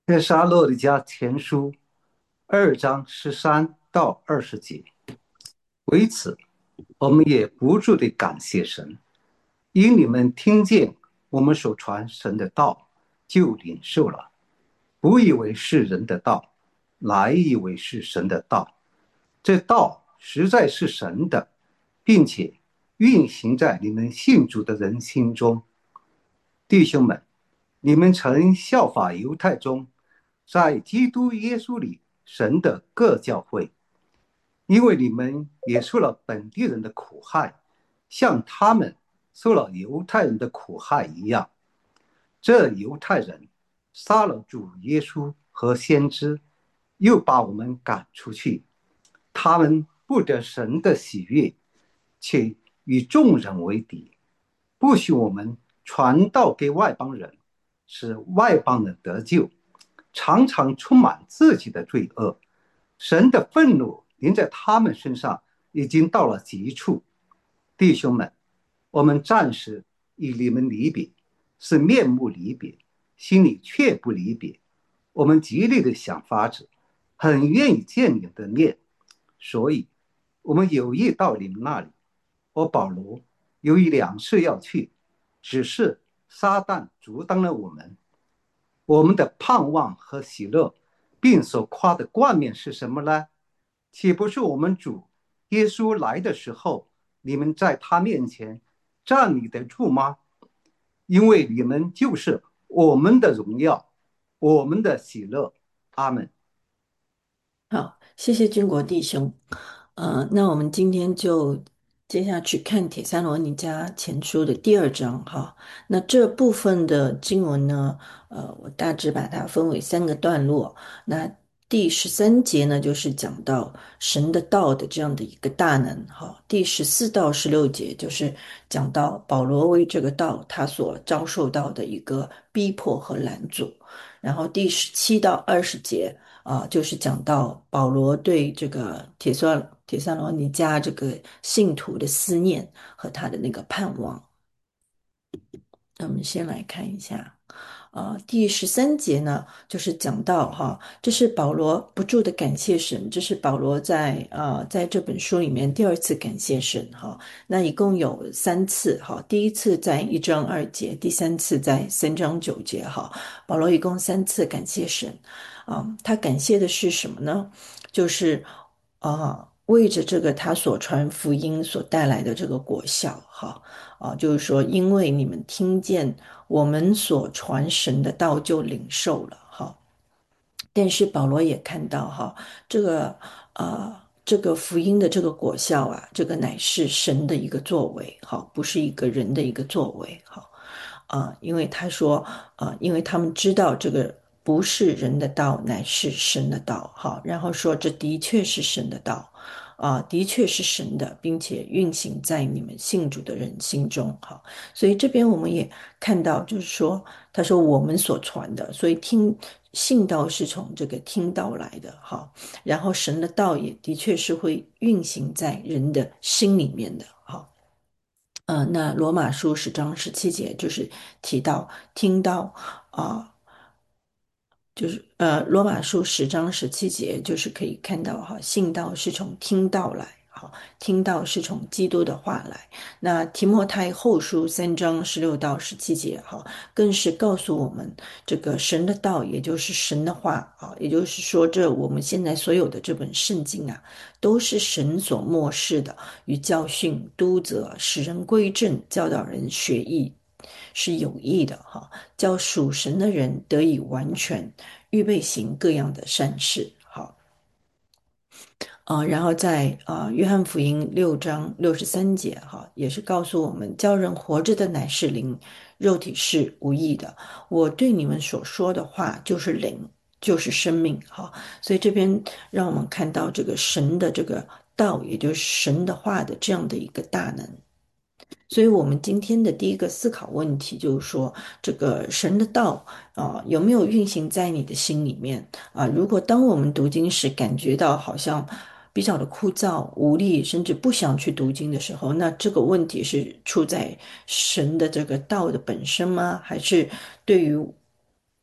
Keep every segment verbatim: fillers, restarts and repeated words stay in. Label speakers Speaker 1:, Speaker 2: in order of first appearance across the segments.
Speaker 1: 帖撒罗尼迦前书二章十三到二十节，为此，我们也不住地感谢神，因你们听见我们所传神的道，就领受了，不以为是人的道，乃以为是神的道。这道实在是神的，并且运行在你们信主的人心中。弟兄们，你们曾效法犹太中，在基督耶稣里神的各教会，因为你们也受了本地人的苦害，像他们受了犹太人的苦害一样。这犹太人杀了主耶稣和先知，又把我们赶出去。他们不得神的喜悦，且与众人为敌，不许我们传道给外邦人，使外邦人得救，常常充满自己的罪恶。神的愤怒临在他们身上，已经到了极处。弟兄们，我们暂时与你们离别，是面目离别，心里却不离别。我们极力的想法子，很愿意见你们的面，所以我们有意到你们那里。我保罗由于两次要去，只是撒旦阻挡了我们。我们的盼望和喜乐，并所夸的冠冕是什么呢？岂不是我们主耶稣来的时候，你们在他面前站立得住吗？因为你们就是我们的荣耀，我们的喜乐。阿们。
Speaker 2: 好，谢谢军国弟兄。呃，那我们今天就接下去看《帖撒罗尼迦前书》的第二章哈。那这部分的经文呢，呃，我大致把它分为三个段落。那第十三节呢，就是讲到神的道的这样的一个大能哈。第十四到十六节就是讲到保罗为这个道他所遭受到的一个逼迫和拦阻。然后第十七到二十节。啊，就是讲到保罗对这个铁索铁萨罗尼迦这个信徒的思念和他的那个盼望。那我们先来看一下，呃，第十三节呢，就是讲到哈，这是保罗不住的感谢神，这是保罗在呃在这本书里面第二次感谢神哈。那一共有三次哈，第一次在一章二节，第三次在三章九节哈，保罗一共三次感谢神。啊，他感谢的是什么呢？就是啊，为着这个他所传福音所带来的这个果效哈。啊，就是说，因为你们听见我们所传神的道，就领受了哈。但是保罗也看到哈，这个呃，这个福音的这个果效啊，这个乃是神的一个作为，哈，不是一个人的一个作为，哈。啊，因为他说，啊，因为他们知道这个不是人的道，乃是神的道，哈。然后说，这的确是神的道。啊，的确是神的，并且运行在你们信主的人心中，哈。所以这边我们也看到，就是说，他说我们所传的，所以听信道是从这个听道来的，哈。然后神的道也的确是会运行在人的心里面的，哈。呃，那罗马书十章十七节就是提到听到啊。就是呃，罗马书十章十七节，就是可以看到哈，信道是从听道来，哈，听道是从基督的话来。那提摩太后书三章十六到十七节，哈，更是告诉我们这个神的道，也就是神的话啊，也就是说，这我们现在所有的这本圣经啊，都是神所默示的，与教训、督责、使人归正、教导人学艺。是有益的哈，叫属神的人得以完全，预备行各样的善事。好，啊，然后在啊约翰福音六章六十三节哈，也是告诉我们，叫人活着的乃是灵，肉体是无益的。我对你们所说的话就是灵，就是生命哈。所以这边让我们看到这个神的这个道，也就是神的话的这样的一个大能。所以，我们今天的第一个思考问题就是说，这个神的道啊、有没有运行在你的心里面啊、如果当我们读经时感觉到好像比较的枯燥无力，甚至不想去读经的时候，那这个问题是出在神的这个道的本身吗？还是对于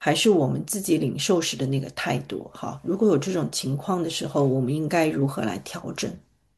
Speaker 2: 还是我们自己领受时的那个态度？哈，如果有这种情况的时候，我们应该如何来调整？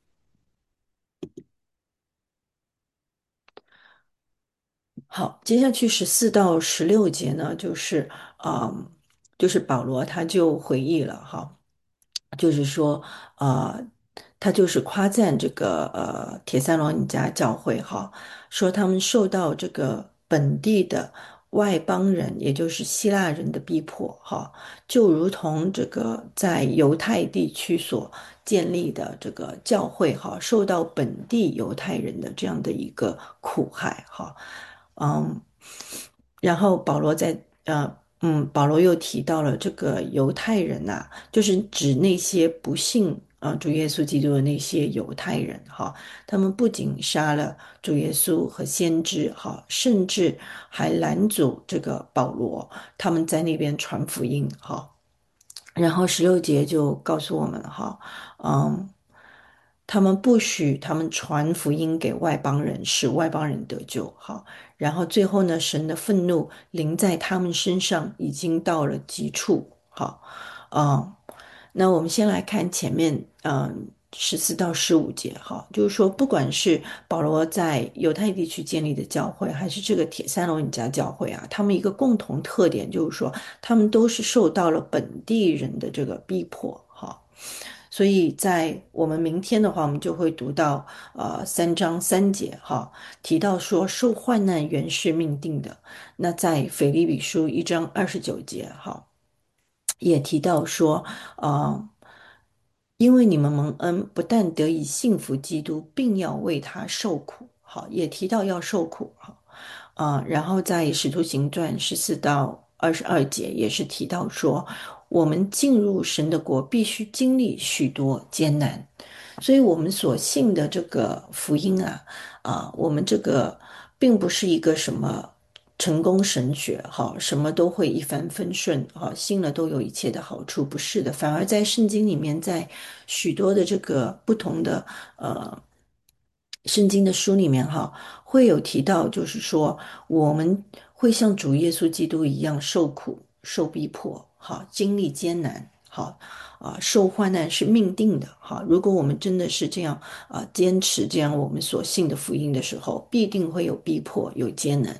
Speaker 2: 好，接下去十四到十六节呢，就是啊、嗯就是保罗他就回忆了哈，就是说，呃，他就是夸赞这个呃铁塞罗尼迦教会哈，说他们受到这个本地的外邦人，也就是希腊人的逼迫哈，就如同这个在犹太地区所建立的这个教会哈，受到本地犹太人的这样的一个苦害哈。嗯，然后保罗在呃嗯，保罗又提到了这个犹太人呐、就是指那些不信啊主耶稣基督的那些犹太人哈，他们不仅杀了主耶稣和先知哈，甚至还拦阻这个保罗他们在那边传福音哈。然后十六节就告诉我们哈，嗯，他们不许他们传福音给外邦人，使外邦人得救。哈，然后最后呢，神的愤怒临在他们身上，已经到了极处。好，啊、那我们先来看前面，嗯，十四到十五节。哈，就是说，不管是保罗在犹太地区建立的教会，还是这个铁三罗尼迦教会啊，他们一个共同特点就是说，他们都是受到了本地人的这个逼迫。哈。所以在我们明天的话，我们就会读到呃三章三节哈，提到说受患难原是命定的。那在腓立比书一章二十九节哈，也提到说，呃，因为你们蒙恩，不但得以信服基督，并要为他受苦。好，也提到要受苦。哈。啊，然后在《使徒行传》十四到二十二节也是提到说，我们进入神的国必须经历许多艰难，所以我们所信的这个福音啊，啊，我们这个并不是一个什么成功神学哈，什么都会一帆风顺哈，信了都有一切的好处，不是的，反而在圣经里面，在许多的这个不同的呃。圣经的书里面哈，会有提到，就是说我们会像主耶稣基督一样受苦、受逼迫，哈，经历艰难，哈，啊，受患难是命定的，哈。如果我们真的是这样啊，坚持这样我们所信的福音的时候，必定会有逼迫、有艰难。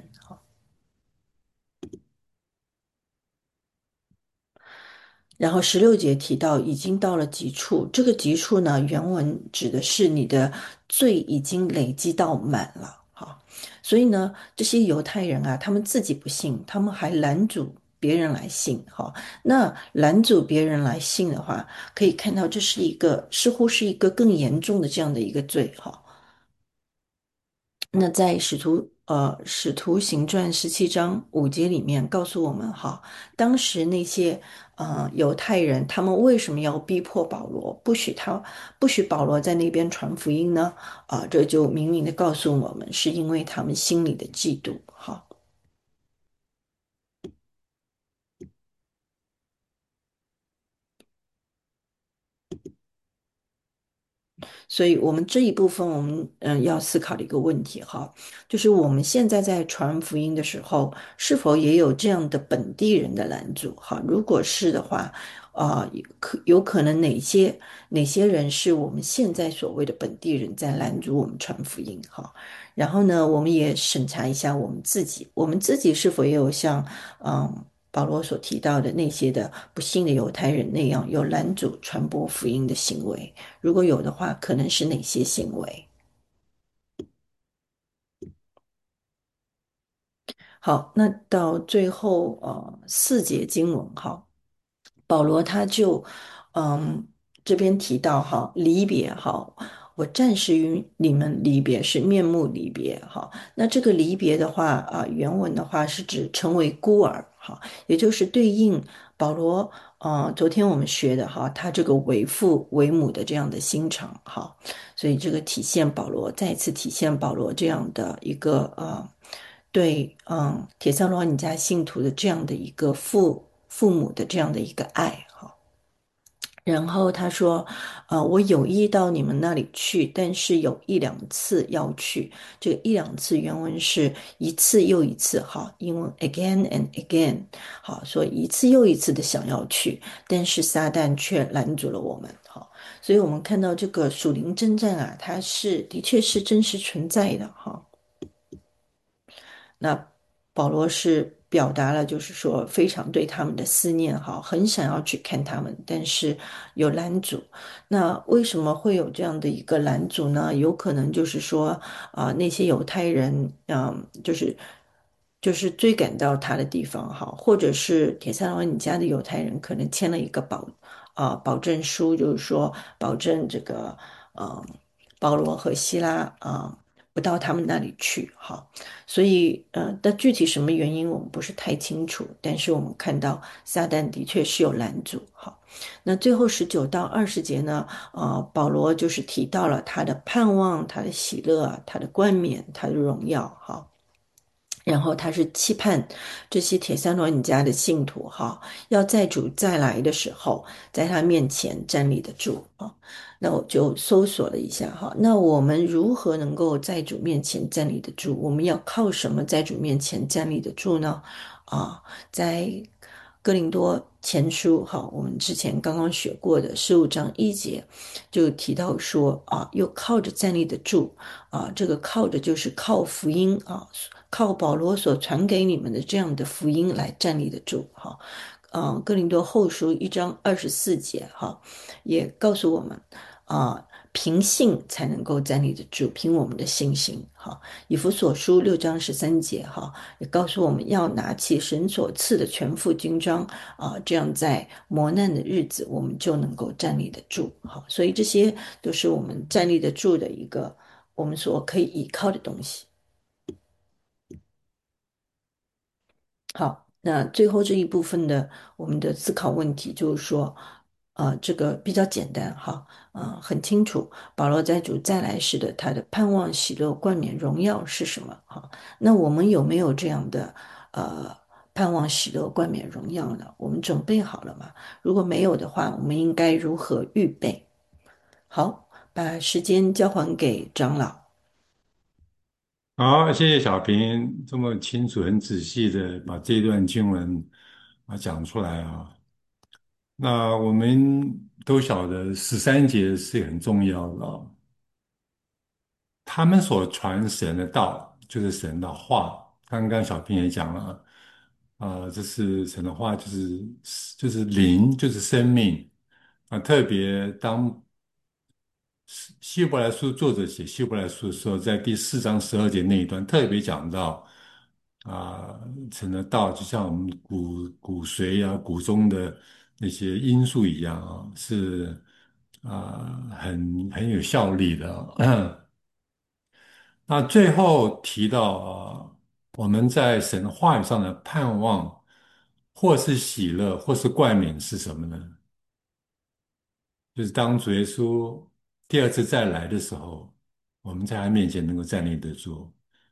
Speaker 2: 然后十六节提到已经到了极处，这个极处呢，原文指的是你的罪已经累积到满了，哈。所以呢，这些犹太人啊，他们自己不信，他们还拦阻别人来信，哈。那拦阻别人来信的话，可以看到这是一个似乎是一个更严重的这样的一个罪，哈。那在使徒呃使徒行传十七章五节里面告诉我们哈，当时那些呃犹太人他们为什么要逼迫保罗，不许他不许保罗在那边传福音呢？啊、这就明明的告诉我们，是因为他们心里的嫉妒。哈。所以，我们这一部分，我们嗯要思考的一个问题哈，就是我们现在在传福音的时候，是否也有这样的本地人的拦阻？哈，如果是的话，啊、可有可能哪些哪些人是我们现在所谓的本地人在拦阻我们传福音？哈，然后呢，我们也审查一下我们自己，我们自己是否也有像嗯。保罗所提到的那些的不幸的犹太人那样有拦阻传播福音的行为，如果有的话，可能是哪些行为？好，那到最后呃四节经文哈，保罗他就嗯这边提到哈离别哈，我暂时与你们离别是面目离别哈。那这个离别的话啊、原文的话是指成为孤儿哈，也就是对应保罗呃昨天我们学的哈，他这个为父为母的这样的心肠哈，所以这个体现保罗再次体现保罗这样的一个呃。对，嗯，铁三罗尼迦信徒的这样的一个父父母的这样的一个爱哈。 然后他说，呃，我有意到你们那里去，但是有一两次要去。这个一两次原文是一次又一次，哈，英文 again and again，好，所以一次又一次的想要去，但是撒旦却拦阻了我们，好，所以我们看到这个属灵征战啊，它是的确是真实存在的，哈。那保罗是表达了，就是说非常对他们的思念，哈，很想要去看他们，但是有拦阻。那为什么会有这样的一个拦阻呢？有可能就是说，啊、那些犹太人，嗯、就是就是追赶到他的地方，哈，或者是铁萨罗尼迦的犹太人可能签了一个保啊、保证书，就是说保证这个，呃，保罗和希拉啊、不到他们那里去，哈。所以，呃，但具体什么原因我们不是太清楚，但是我们看到撒旦的确是有拦阻。好，那最后十九到二十节呢，呃，保罗就是提到了他的盼望、他的喜乐、他的冠冕、他的荣耀。哈，然后他是期盼这些铁三罗尼迦的信徒哈，要在主再来的时候，在他面前站立得住啊。那我就搜索了一下哈，那我们如何能够在主面前站立得住？我们要靠什么在主面前站立得住呢？啊，在哥林多前书哈，我们之前刚刚学过的十五章一节，就提到说啊，又靠着站立得住啊，这个靠着就是靠福音啊，靠保罗所传给你们的这样的福音来站立得住哈。嗯，哥林多后书一章二十四节哈，也告诉我们啊，凭信才能够站立得住，凭我们的信心哈。以弗所书六章十三节哈，也告诉我们要拿起神所赐的全副军装啊，这样在磨难的日子我们就能够站立得住哈。所以这些都是我们站立得住的一个我们所可以依靠的东西。好，那最后这一部分的我们的思考问题就是说，呃，这个比较简单哈，呃，很清楚，保罗在主再来时的他的盼望、喜乐、冠冕、荣耀是什么？哈，那我们有没有这样的呃盼望、喜乐、冠冕、荣耀呢？我们准备好了吗？如果没有的话，我们应该如何预备？好，把时间交还给长老。
Speaker 3: 好，谢谢小平这么清楚、很仔细的把这段经文啊讲出来啊。那我们都晓得十三节是很重要的啊，他们所传神的道就是神的话。刚刚小平也讲了，啊，这是神的话，就是就是灵，就是生命啊。特别当希希伯来书作者写希伯来书的时候，在第四章十二节那一段特别讲到啊，神的道就像我们骨骨髓啊、骨中的那些因素一样啊，是啊很很有效力的啊。那最后提到啊，我们在神话语上的盼望，或是喜乐，或是冠冕是什么呢？就是当主耶稣第二次再来的时候，我们在他面前能够站立得住。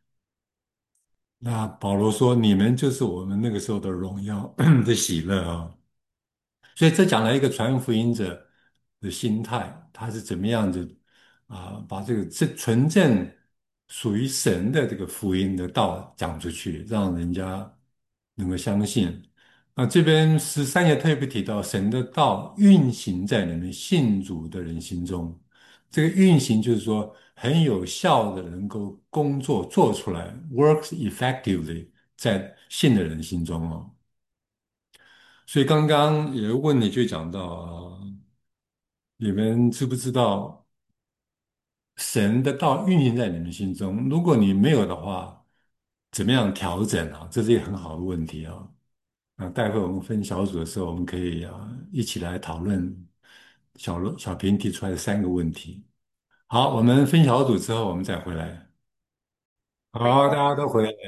Speaker 3: 那保罗说：“你们就是我们那个时候的荣耀的喜乐啊。”所以这讲了一个传福音者的心态，他是怎么样子啊，把这个这纯正属于神的这个福音的道讲出去，让人家能够相信。那这边十三节特别提到，神的道运行在你们信主的人心中。这个运行就是说很有效的能够工作做出来，works effectively 在信的人心中哦。所以刚刚有个问题就讲到啊，你们知不知道神的道运行在你们心中？如果你没有的话，怎么样调整啊？这是一个很好的问题啊。那待会我们分小组的时候，我们可以啊一起来讨论小罗小平提出来的三个问题。好，我们分小组之后，我们再回来。好，大家都回来。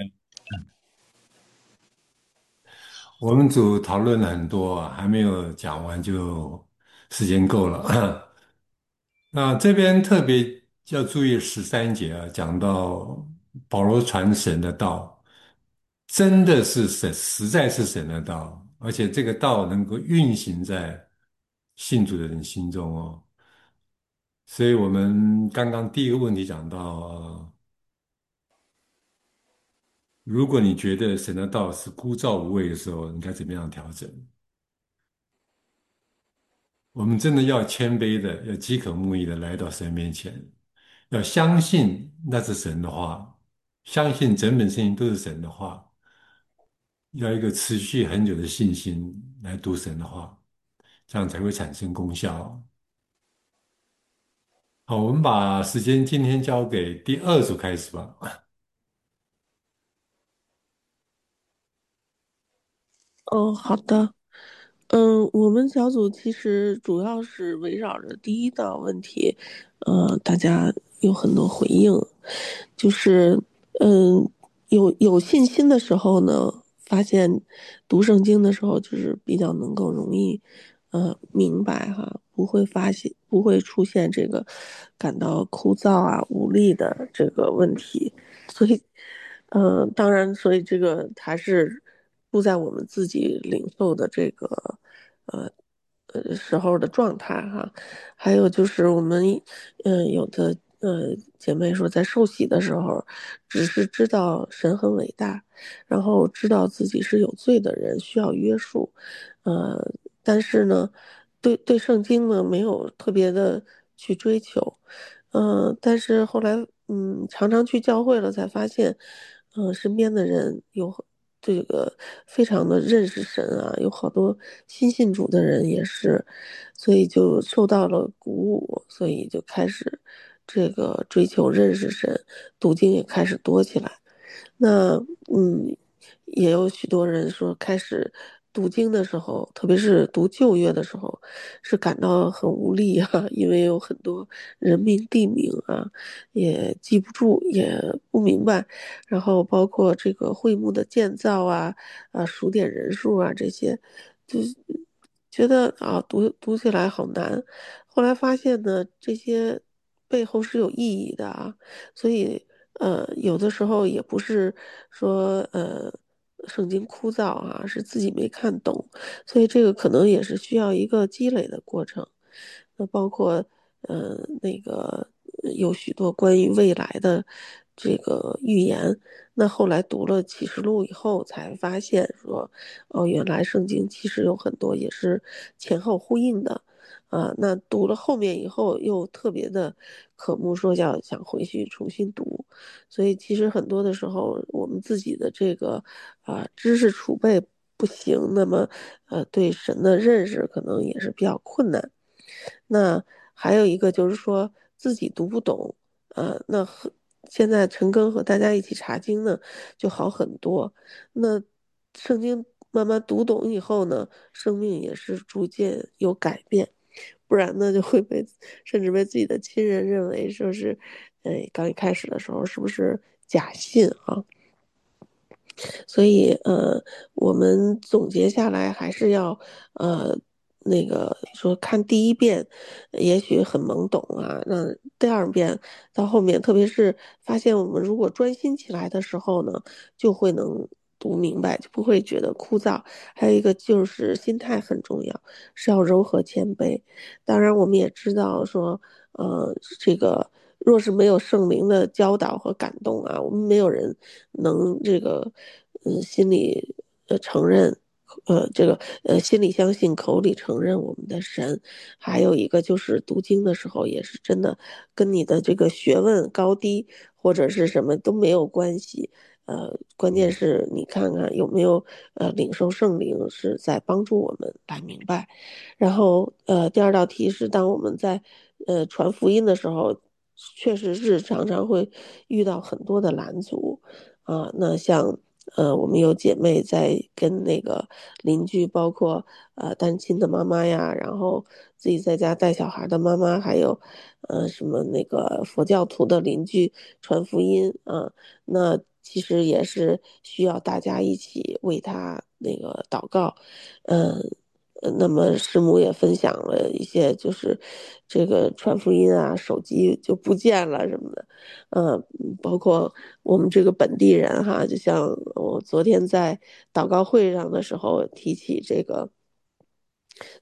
Speaker 3: 我们组讨论了很多啊，还没有讲完就时间够了。那这边特别要注意十三节啊，讲到保罗传神的道，真的是神，实在是神的道，而且这个道能够运行在信主的人心中哦。所以我们刚刚第一个问题讲到，呃如果你觉得神的道是枯燥无味的时候，你该怎么样调整？我们真的要谦卑的，要饥渴慕义的来到神面前，要相信那是神的话，相信整本圣经都是神的话，要一个持续很久的信心来读神的话，这样才会产生功效。好，我们把时间今天交给第二组开始吧。
Speaker 4: 哦，好的。嗯，我们小组其实主要是围绕着第一道问题，呃，大家有很多回应，就是，嗯，有有信心的时候呢，发现读圣经的时候就是比较能够容易，呃，明白哈，不会发现不会出现这个感到枯燥啊、无力的这个问题，所以。嗯，当然，所以这个还是不在我们自己领受的这个呃呃时候的状态哈。还有就是我们嗯有的呃姐妹说，在受洗的时候，只是知道神很伟大，然后知道自己是有罪的人，需要约束，呃，但是呢，对对圣经呢没有特别的去追求。嗯、呃但是后来，嗯，常常去教会了，才发现，嗯、身边的人有这个非常的认识神啊，有好多新信主的人也是，所以就受到了鼓舞，所以就开始这个追求认识神，读经也开始多起来。那嗯，也有许多人说，开始读经的时候，特别是读旧约的时候，是感到很无力啊，因为有很多人名地名啊，也记不住，也不明白。然后包括这个会幕的建造啊，啊，数点人数啊这些，就是觉得啊，读读起来好难。后来发现呢，这些背后是有意义的啊。所以呃，有的时候也不是说呃圣经枯燥啊，是自己没看懂，所以这个可能也是需要一个积累的过程。那包括呃那个呃有许多关于未来的这个预言，那后来读了启示录以后，才发现说，哦，原来圣经其实有很多也是前后呼应的。啊，那读了后面以后，又特别的渴慕，说要想回去重新读，所以其实很多的时候，我们自己的这个啊知识储备不行，那么呃对神的认识可能也是比较困难。那还有一个就是说自己读不懂，呃，那和现在陈庚和大家一起查经呢，就好很多。那圣经慢慢读懂以后呢，生命也是逐渐有改变。不然呢就会被甚至被自己的亲人认为说是，哎，刚一开始的时候是不是假信啊？所以呃，我们总结下来还是要呃那个说看第一遍，也许很懵懂啊，那第二遍到后面，特别是发现我们如果专心起来的时候呢，就会能读明白，就不会觉得枯燥。还有一个就是心态很重要，是要柔和谦卑。当然，我们也知道说，呃，这个若是没有圣灵的教导和感动啊，我们没有人能这个，嗯，心里呃承认，呃，这个呃心里相信，口里承认我们的神。还有一个就是读经的时候，也是真的跟你的这个学问高低或者是什么都没有关系。呃，关键是你看看有没有呃领受圣灵是在帮助我们来明白。然后呃，第二道题是当我们在呃传福音的时候，确实是常常会遇到很多的拦阻啊。那像呃，我们有姐妹在跟那个邻居，包括呃单亲的妈妈呀，然后自己在家带小孩的妈妈，还有呃什么那个佛教徒的邻居传福音啊，那其实也是需要大家一起为他那个祷告。嗯。呃那么师母也分享了一些，就是这个传福音啊，手机就不见了什么的。呃，包括我们这个本地人哈，就像我昨天在祷告会上的时候提起这个，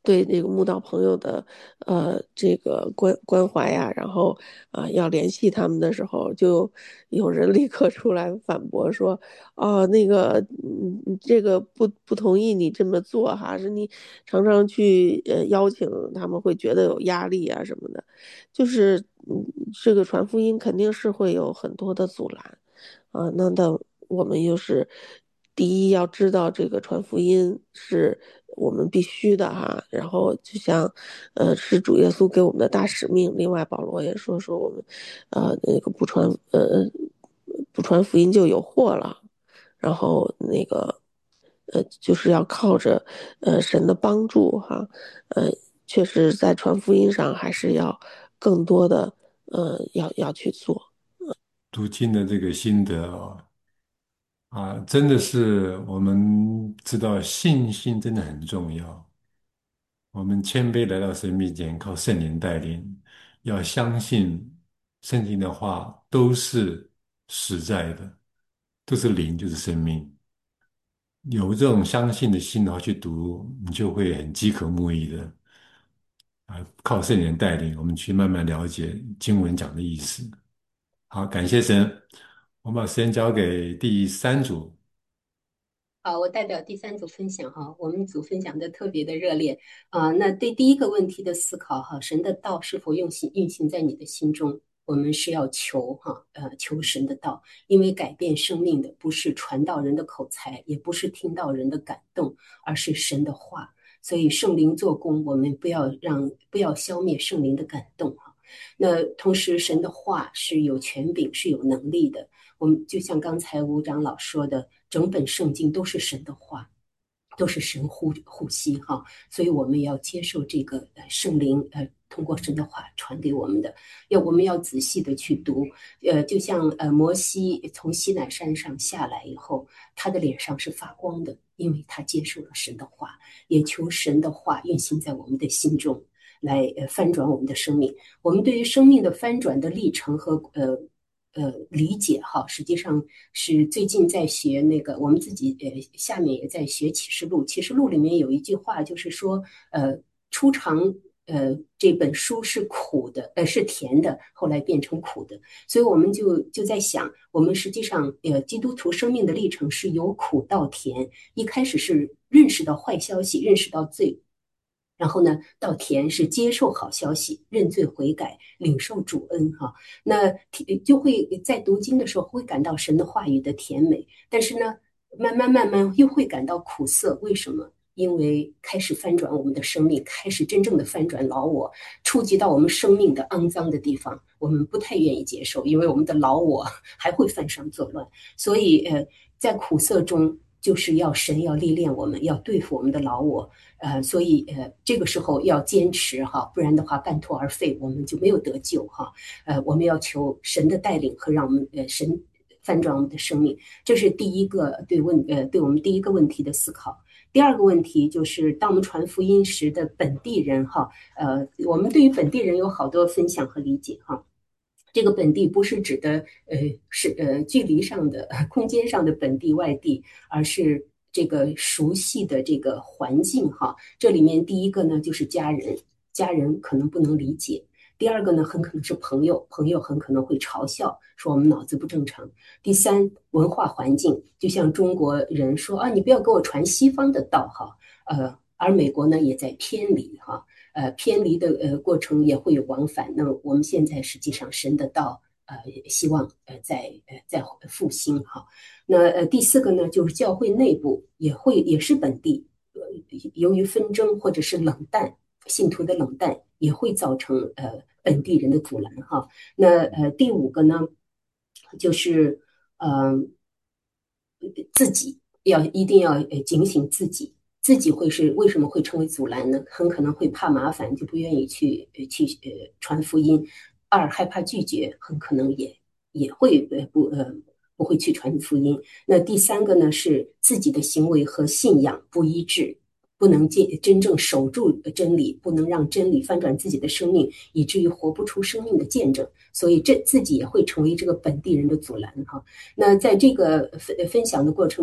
Speaker 4: 对这个慕道朋友的呃这个关关怀呀，然后啊、呃、要联系他们的时候，就有人立刻出来反驳说，哦，那个嗯这个不不同意你这么做哈，是你常常去呃邀请他们会觉得有压力啊什么的，就是嗯这个传福音肯定是会有很多的阻拦。啊，那的我们又是第一要知道这个传福音是我们必须的哈，然后就像呃是主耶稣给我们的大使命，另外保罗也说说我们呃那个不传呃不传福音就有祸了，然后那个呃就是要靠着呃神的帮助哈，呃确实在传福音上还是要更多的呃要要去做。
Speaker 3: 读经的这个心得啊，啊，真的是我们知道信心真的很重要。我们谦卑来到神面前，靠圣灵带领，要相信圣经的话都是实在的，都是灵，就是生命。有这种相信的心的话去读，你就会很饥渴慕义的啊，靠圣灵带领，我们去慢慢了解经文讲的意思。好，感谢神，我们把时间交给第三组。
Speaker 5: 好，我代表第三组分享哈，我们组分享的特别的热烈啊、那对第一个问题的思考哈，神的道是否运行运行在你的心中？我们是要求哈，呃，求神的道，因为改变生命的不是传道人的口才，也不是听到人的感动，而是神的话。所以圣灵做工，我们不要让不要消灭圣灵的感动哈。那同时，神的话是有权柄，是有能力的。我们就像刚才吴长老说的，整本圣经都是神的话，都是神呼呼吸哈，所以我们要接受这个呃圣灵呃通过神的话传给我们的，要我们要仔细的去读，呃，就像呃摩西从西乃山上下来以后，他的脸上是发光的，因为他接受了神的话，也求神的话运行在我们的心中。来呃翻转我们的生命，我们对于生命的翻转的历程和呃呃理解哈，实际上是最近在学那个我们自己呃下面也在学启示录，启示录里面有一句话就是说呃初尝呃这本书是苦的呃是甜的，后来变成苦的，所以我们就就在想，我们实际上呃基督徒生命的历程是由苦到甜，一开始是认识到坏消息，认识到罪。然后呢，到甜是接受好消息，认罪悔改，领受主恩哈。那就会在读经的时候会感到神的话语的甜美，但是呢，慢慢慢慢又会感到苦涩。为什么？因为开始翻转我们的生命，开始真正的翻转老我，触及到我们生命的肮脏的地方，我们不太愿意接受，因为我们的老我还会犯上作乱。所以呃，在苦涩中，就是要神要历练我们，要对付我们的老我。呃，所以呃，这个时候要坚持哈，不然的话半途而废，我们就没有得救哈。呃，我们要求神的带领和让我们呃神翻转我们的生命，这是第一个对问呃对我们第一个问题的思考。第二个问题就是，当我们传福音时的本地人哈，呃，我们对于本地人有好多分享和理解哈。这个本地不是指的呃是呃距离上的空间上的本地外地，而是这个熟悉的这个环境哈。这里面第一个呢就是家人，家人可能不能理解；第二个呢很可能是朋友，朋友很可能会嘲笑说我们脑子不正常；第三，文化环境，就像中国人说啊，你不要给我传西方的道哈，呃，而美国呢也在偏离哈。呃偏离的呃过程也会有往返。那么我们现在实际上神的道呃希望呃在呃在复兴哈。那呃第四个呢就是教会内部也会也是本地，呃由于纷争或者是冷淡，信徒的冷淡也会造成呃本地人的阻拦哈。那呃第五个呢就是嗯、呃、自己要一定要呃警醒自己。自己会是为什么会成为阻拦呢？很可能会怕麻烦，就不愿意去去呃传福音。二，害怕拒绝，很可能也也会呃不呃不会去传福音。那第三个呢是自己的行为和信仰不一致，不能真真正守住真理，不能让真理翻转自己的生命，以至于活不出生命的见证。所以这自己也会成为这个本地人的阻拦哈。那在这个分分享的过程中，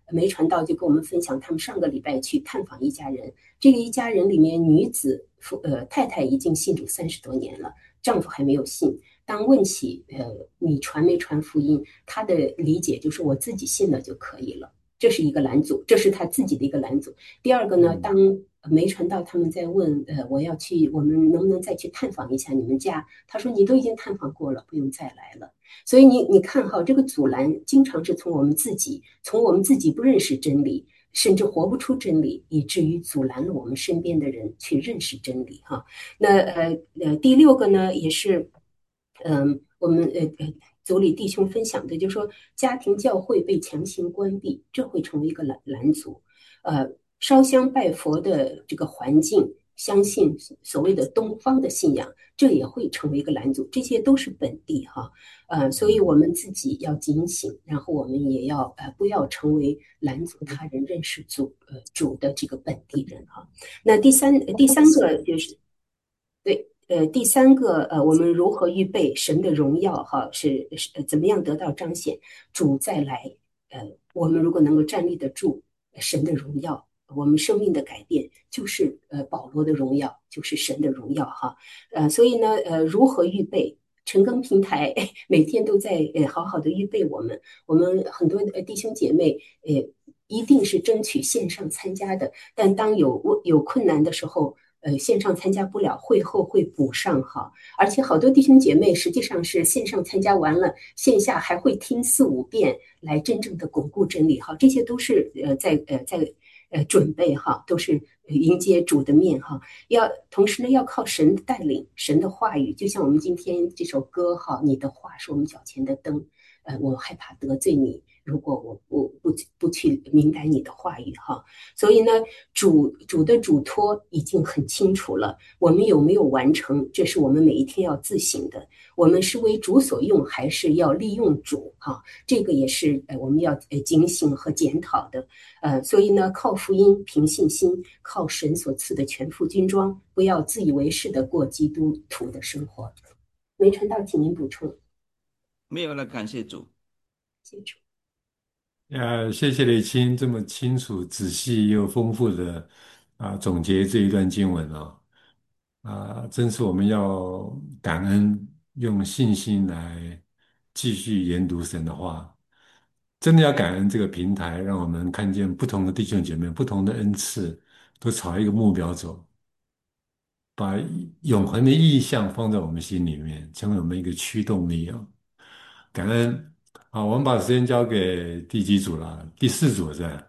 Speaker 5: 梅传道就跟我们分享，他们上个礼拜去探访一家人，这个一家人里面女子夫呃太太已经信主三十多年了，丈夫还没有信。当问起呃你传没传福音，她的理解就是我自己信了就可以了，这是一个拦阻，这是她自己的一个拦阻。第二个呢，当梅传道他们在问呃我要去，我们能不能再去探访一下你们家？他说你都已经探访过了，不用再来了。所以你你看哈，这个阻拦经常是从我们自己，从我们自己不认识真理，甚至活不出真理，以至于阻拦了我们身边的人去认识真理哈。那呃呃，第六个呢，也是，嗯、我们呃呃组里弟兄分享的，就是说家庭教会被强行关闭，这会成为一个拦拦阻。呃，烧香拜佛的这个环境，相信所谓的东方的信仰，这也会成为一个拦阻。这些都是本地哈。呃，所以我们自己要警醒，然后我们也要呃不要成为拦阻他人认识主呃主的这个本地人哈。那第三第三个就是对。呃，第三个，呃，我们如何预备神的荣耀？哈，是是、呃、怎么样得到彰显？主再来，呃，我们如果能够站立得住神的荣耀，我们生命的改变就是呃保罗的荣耀，就是神的荣耀哈。呃，所以呢，呃，如何预备？晨更平台每天都在呃好好的预备我们，我们很多呃弟兄姐妹，呃，一定是争取线上参加的，但当有有困难的时候。呃，线上参加不了，会后会补上哈。而且好多弟兄姐妹实际上是线上参加完了，线下还会听四五遍，来真正的巩固真理哈。这些都是呃在呃在呃准备哈，都是迎接主的面哈。要同时呢，要靠神的带领，神的话语，就像我们今天这首歌哈，你的话是我们脚前的灯。呃，我害怕得罪你，如果我不不不去明白你的话语哈。所以呢，主主的嘱托已经很清楚了，我们有没有完成，这是我们每一天要自省的。我们是为主所用，还是要利用主哈？这个也是呃我们要呃警醒和检讨的。呃，所以呢，靠福音凭信心，靠神所赐的全副军装，不要自以为是的过基督徒的生活。没传道，请您补充。
Speaker 6: 没有了，感谢主。
Speaker 5: 谢主。
Speaker 3: 呃，谢谢雷青这么清楚、仔细又丰富的啊、总结这一段经文啊。啊、真是我们要感恩，用信心来继续研读神的话。真的要感恩这个平台，让我们看见不同的弟兄姐妹、不同的恩赐，都朝一个目标走，把永恒的意象放在我们心里面，成为我们一个驱动力啊！感恩。好，我们把时间交给第几组了？第四组是吧？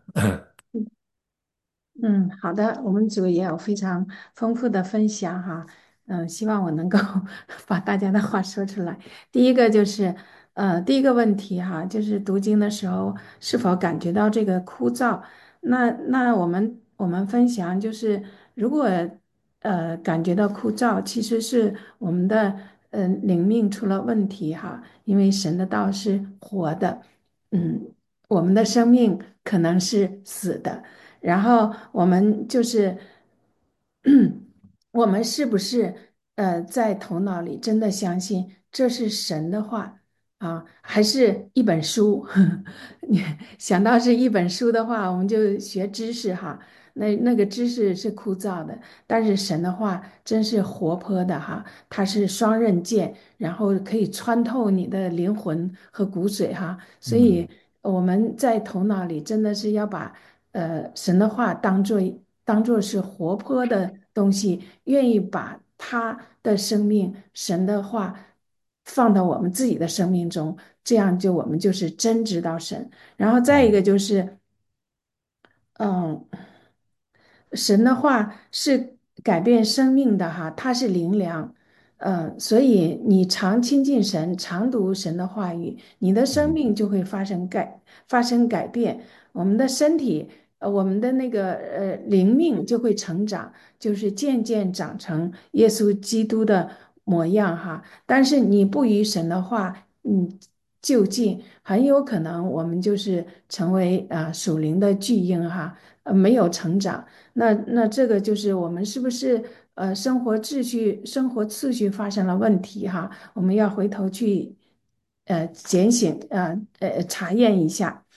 Speaker 2: 嗯，好的，我们组也有非常丰富的分享哈，嗯，希望我能够把大家的话说出来。第一个就是，呃，第一个问题哈，就是读经的时候是否感觉到这个枯燥？那那我们我们分享就是，如果呃感觉到枯燥，其实是我们的呃灵命出了问题哈，因为神的道是活的，嗯，我们的生命可能是死的。然后我们就是，我们是不是呃在头脑里真的相信这是神的话啊，还是一本书？你想到是一本书的话，我们就学知识哈，那那个知识是枯燥的，但是神的话真是活泼的哈，它是双刃剑，然后可以穿透你的灵魂和骨髓哈，所以
Speaker 3: 嗯
Speaker 2: 我们在头脑里真的是要把。呃，神的话当做当做是活泼的东西，愿意把他的生命，神的话放到我们自己的生命中，这样就我们就是真知道神。然后再一个
Speaker 3: 嗯
Speaker 2: 就是，嗯。神的话是改变生命的哈，它是灵粮，呃，所以你常亲近神，常读神的话语，你的生
Speaker 3: 嗯
Speaker 2: 命就会发生改发生改变，我们的身体，呃，我们的那个呃灵命就会成长，就是渐渐长成耶稣基督的模样哈。但是你不与神的话，嗯。就近很有可能我们就是成为啊、呃属灵的巨婴哈，呃，没有成长。那那这个就是我们是不是呃生活秩序、生活次序发生了问题哈？我们要回头去呃检醒呃呃查验一下。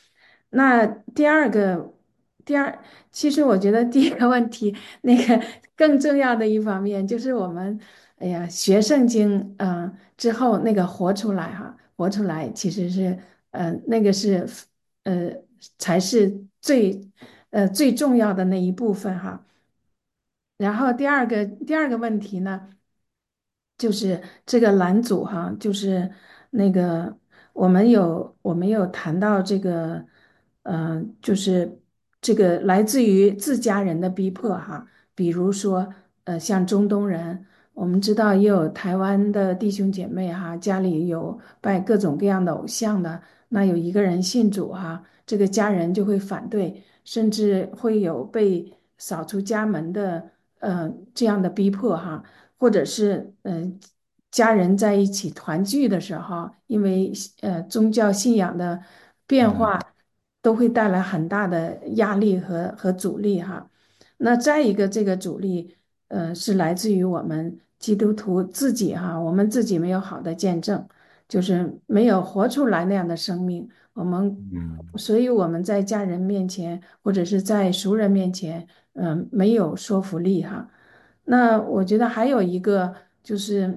Speaker 7: 那第二个，第二，其实我觉得第一个问题，那个更重要的一方面就是我们，哎呀，学圣经，嗯、呃之后那个活出来哈，活出来其实是，呃，那个是，呃，才是最，呃，最重要的那一部分哈。然后第二个第二个问题呢？就是这个拦阻哈，就是那个我们有我们有谈到这个，呃，就是这个来自于自家人的逼迫哈，比如说呃，像中东人，我们知道也有台湾的弟兄姐妹哈，家里有拜各种各样的偶像的，那有一个人信主哈，这个家人就会反对，甚至会有被扫出家门的呃这样的逼迫哈。或者是嗯、呃家人在一起团聚的时候，因为呃宗教信仰的变
Speaker 3: 嗯
Speaker 7: 化，都会带来很大的压力和和阻力哈。那再一个，这个阻力呃是来自于我们基督徒自己哈，我们自己没有好的见证，就是没有活出来那样的生命，我们。
Speaker 3: 嗯
Speaker 7: 所以我们在家人面前，或者是在熟人面前，嗯、没有说服力哈。那我觉得还有一个就是，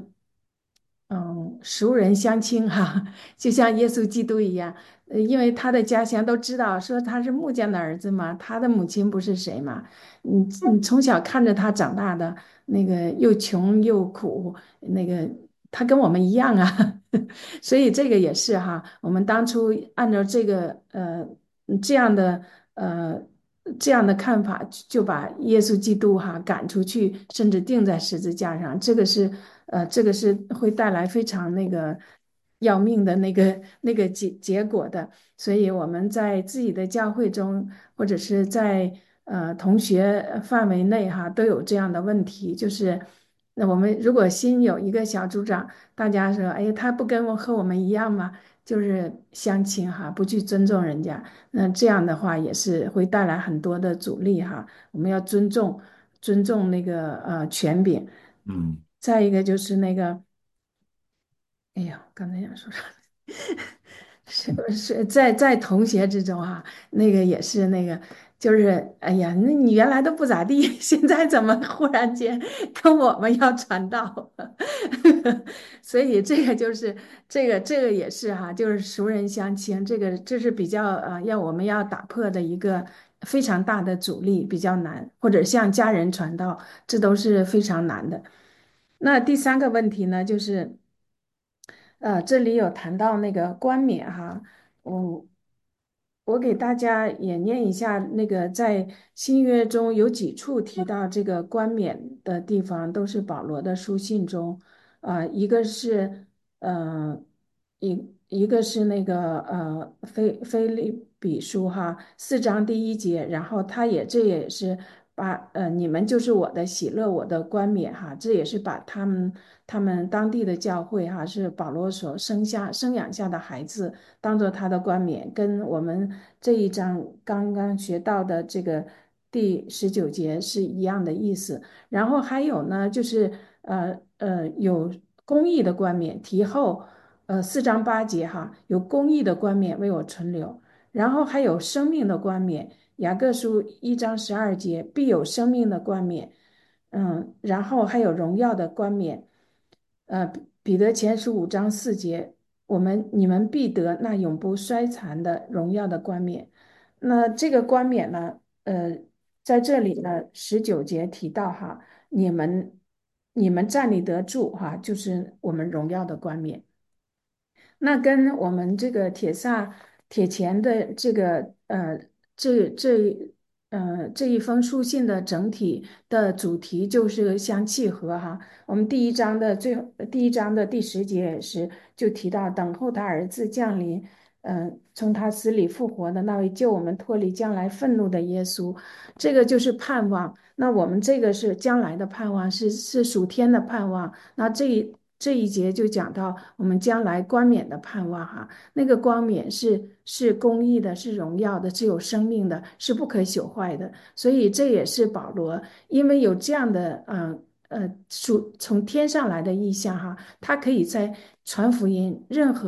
Speaker 7: 嗯，熟人相亲哈，就像耶稣基督一样，呃因为他的家乡都知道，说他是木匠的儿子嘛，他的母亲不是谁嘛，你你从小看着他长大的，那个又穷又苦，那个他跟我们一样啊，所以这个也是哈，我们当初按照这个呃这样的呃。这样的看法，就把耶稣基督哈赶出去，甚至钉在十字架上。这个是呃，这个是会带来非常那个要命的那个那个结结果的。所以我们在自己的教会中，或者是在呃同学范围内哈，都有这样的问题，就是那我们如果新有一个小组长，大家说，哎，他不跟我和我们一样吗？就是相亲哈，不去尊重人家。那这样的话也是会带来很多的阻力哈。我们要尊重尊重那个呃权柄。
Speaker 3: 嗯
Speaker 7: 再一个就是那个，哎呀，刚才想说啥？是是在在同学之中哈、那个也是那个，就是哎呀，那你原来都不咋地，现在怎么忽然间跟我们要传道？所以这个就是这个这个也是哈、就是熟人相亲，这个这是比较呃要我们要打破的一个非常大的阻力，比较难，或者向家人传道，这都是非常难的。那第三个问题呢，就是。呃，这里有谈到那个冠冕哈，嗯，我给大家也念一下那个在新约中有几处提到这个冠冕的地方，都是保罗的书信中，啊、一个是呃一一个是那个呃菲菲利比书哈四章第一节，然后他也这也是把呃你们就是我的喜乐，我的冠冕哈，这也是把他们他们当地的教会哈是保罗所生下生养下的孩子。当做他的冠冕，跟我们这一章刚刚学到的这个第十九节是一样的意思。然后还有呢，就是呃呃有公义的冠冕，题后呃四章八节哈，有公义的冠冕为我存留。然后还有生命的冠冕，雅各书一章十二节必有生命的冠冕，嗯，然后还有荣耀的冠冕，呃，彼得前书五章四节，我们你们必得那永不衰残的荣耀的冠冕。那这个冠冕呢，呃，在这里呢，十九节提到哈，你们你们站立得住哈，就是我们荣耀的冠冕。那跟我们这个铁萨铁钱的这个呃这这呃这一封书信的整体的主题就是相契合哈。我们第一章的最后第一章的第十节也是就提到等候他儿子降临，嗯、呃，从他死里复活的那位救我们脱离将来愤怒的耶稣，这个就是盼望。那我们这个是将来的盼望，是是属天的盼望。那这一这一节就讲到我们将来冠冕的盼望哈，那个冠冕是是公义的，是荣耀的，是有生命的，是不可朽坏的。所以这也是保罗，因为有这样的嗯呃呃属从天上来的意象哈，他可以在传福音任何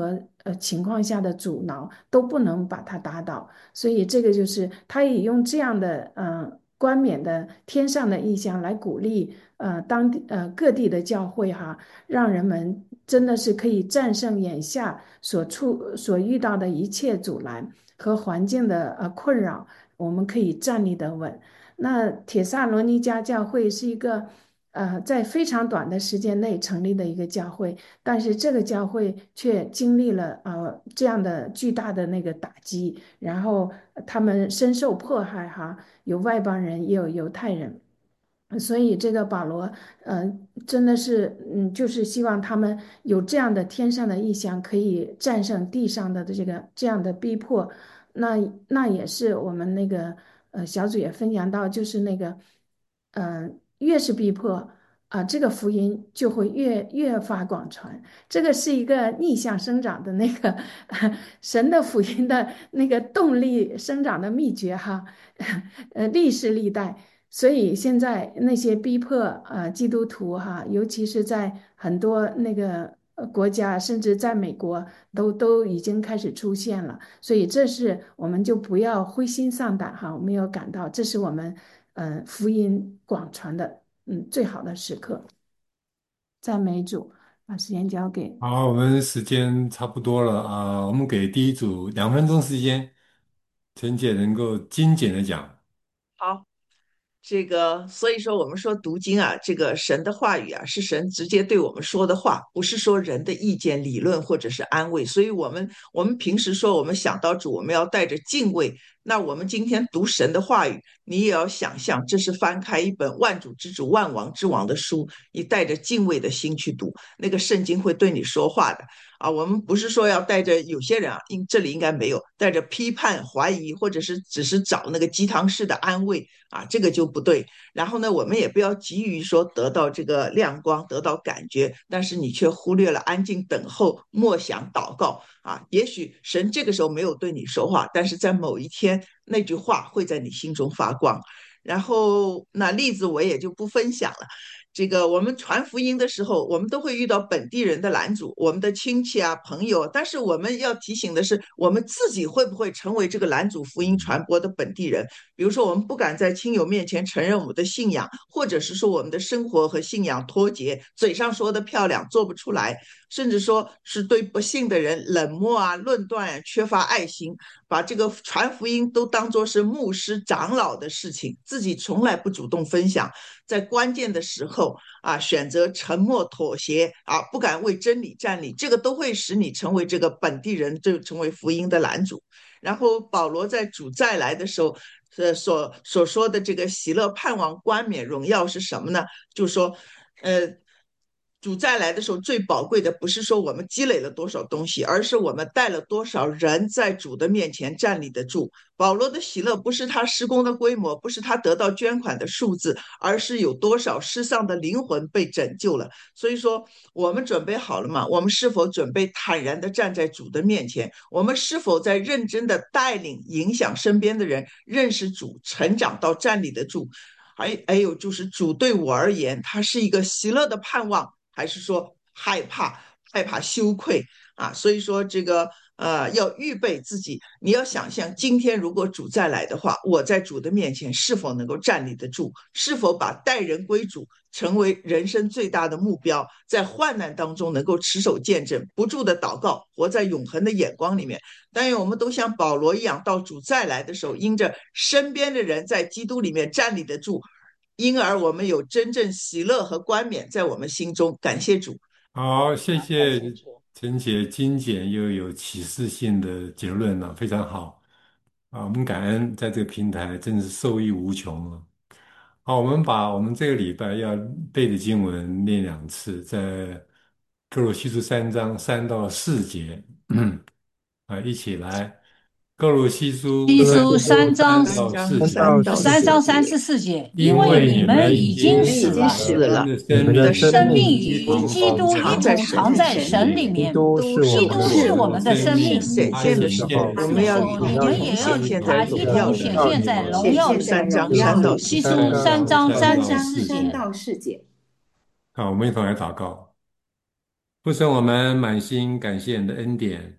Speaker 7: 呃情况下的阻挠都不能把它打倒。所以这个就是他也用这样的呃冠冕的天上的意象来鼓励呃当地呃各地的教会哈，让人们真的是可以战胜眼下所处所遇到的一切阻拦和环境的呃困扰，我们可以站立得稳。那铁萨罗尼迦教会是一个呃在非常短的时间内成立的一个教会，但是这个教会却经历了呃这样的巨大的那个打击，然后呃他们深受迫害哈，有外邦人也有犹太人。所以这个保罗，呃，真的是，嗯，就是希望他们有这样的天上的意象，可以战胜地上的这个这样的逼迫。那那也是我们那个呃小组也分享到，就是那个，呃，越是逼迫啊、这个福音就会越越发广传。这个是一个逆向生长的那个神的福音的那个动力生长的秘诀哈，呃，历世历代。所以现在那些逼迫呃基督徒哈，尤其是在很多那个呃国家，甚至在美国，都都已经开始出现了。所以这是我们就不要灰心丧胆哈，我们要感到这是我们呃福音广传的嗯最好的时刻。赞美主，把时间交给
Speaker 3: 好，我们时间差不多了啊，我们给第一组两分钟时间，陈姐能够精简的讲。
Speaker 8: 好。这个，所以说我们说读经啊，这个神的话语啊，是神直接对我们说的话，不是说人的意见、理论或者是安慰。所以，我们我们平时说我们想到主，我们要带着敬畏。那我们今天读神的话语，你也要想象，这是翻开一本万主之主、万王之王的书，你带着敬畏的心去读，那个圣经会对你说话的。啊，我们不是说要带着有些人啊，应这里应该没有带着批判、怀疑，或者是只是找那个鸡汤式的安慰啊，这个就不对。然后呢，我们也不要急于说得到这个亮光，得到感觉，但是你却忽略了安静等候、默想、祷告啊。也许神这个时候没有对你说话，但是在某一天，那句话会在你心中发光。然后那例子我也就不分享了。这个我们传福音的时候，我们都会遇到本地人的拦阻，我们的亲戚啊、朋友，但是我们要提醒的是，我们自己会不会成为这个拦阻福音传播的本地人？比如说，我们不敢在亲友面前承认我们的信仰，或者是说我们的生活和信仰脱节，嘴上说的漂亮，做不出来，甚至说是对不信的人冷漠啊、论断啊、缺乏爱心，把这个传福音都当作是牧师长老的事情，自己从来不主动分享，在关键的时候啊，选择沉默妥协啊，不敢为真理站立，这个都会使你成为这个本地人，就成为福音的拦阻。然后保罗在主再来的时候，呃，所所说的这个喜乐、盼望、冠冕、荣耀是什么呢？就是说，呃，主再来的时候，最宝贵的不是说我们积累了多少东西，而是我们带了多少人在主的面前站立得住。保罗的喜乐不是他施工的规模，不是他得到捐款的数字，而是有多少失丧的灵魂被拯救了。所以说，我们准备好了吗？我们是否准备坦然地站在主的面前？我们是否在认真地带领、影响身边的人认识主、成长到站立得住？还还有就是主对我而言，他是一个喜乐的盼望，还是说害怕、害怕羞愧啊？所以说这个呃，要预备自己。你要想象，今天如果主再来的话，我在主的面前是否能够站立得住？是否把带人归主成为人生最大的目标？在患难当中能够持守见证，不住的祷告，活在永恒的眼光里面。但愿我们都像保罗一样，到主再来的时候，因着身边的人在基督里面站立得住，因而我们有真正喜乐和冠冕在我们心中。感谢主。
Speaker 3: 好，谢
Speaker 8: 啊，感
Speaker 3: 谢
Speaker 8: 谢主。
Speaker 3: 陈姐精简又有启示性的结论呢，非常好啊！我们感恩在这个平台真是受益无穷啊！好，我们把我们这个礼拜要背的经文念两次，在哥罗西书三章三到四节，啊，一起来。哥罗西书三
Speaker 9: 西书三章
Speaker 3: 到
Speaker 8: 三章
Speaker 3: 四节，
Speaker 8: 三到
Speaker 9: 三章三
Speaker 8: 四节，
Speaker 9: 十四节，因
Speaker 3: 因
Speaker 9: 为
Speaker 3: 为你们
Speaker 9: 你们已
Speaker 3: 已经
Speaker 9: 经死
Speaker 3: 死了，
Speaker 9: 了，
Speaker 8: 死了，
Speaker 3: 你们的
Speaker 8: 你们的
Speaker 3: 生命
Speaker 8: 生命
Speaker 9: 生命
Speaker 8: 与
Speaker 9: 与基督一
Speaker 8: 藏在
Speaker 9: 同藏在
Speaker 8: 神里面，
Speaker 9: 神里面。
Speaker 8: 都是
Speaker 9: 基督是我
Speaker 8: 我
Speaker 9: 们的生命，
Speaker 8: 显现的时候，我们要与
Speaker 9: 你们也
Speaker 8: 他一同
Speaker 9: 要与
Speaker 8: 显现在
Speaker 9: 他一同
Speaker 8: 荣耀里。
Speaker 9: 显现在荣耀里。
Speaker 8: 三章三到四
Speaker 9: 西
Speaker 8: 节。
Speaker 9: 书三章三
Speaker 3: 到
Speaker 9: 十四节。
Speaker 5: 到四节。
Speaker 3: 好，我们一同来祷告。父神，我们满心感谢你的恩典，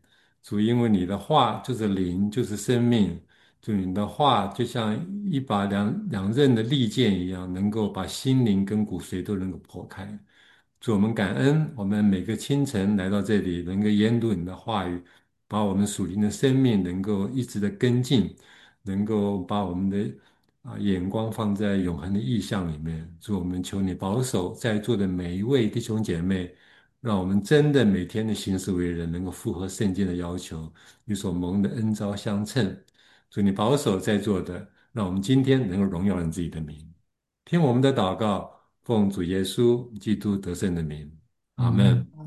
Speaker 3: 主，因为你的话就是灵，就是生命。主，你的话就像一把两两刃的利剑一样，能够把心灵跟骨髓都能够破开。主，我们感恩，我们每个清晨来到这里，能够研读你的话语，把我们属灵的生命能够一直的跟进，能够把我们的啊眼光放在永恒的意象里面。主，我们求你保守在座的每一位弟兄姐妹，让我们真的每天的行事为人能够符合圣经的要求，与所蒙的恩召相称。主，你保守在座的，让我们今天能够荣耀你自己的名。听我们的祷告，奉主耶稣基督得胜的名，阿门。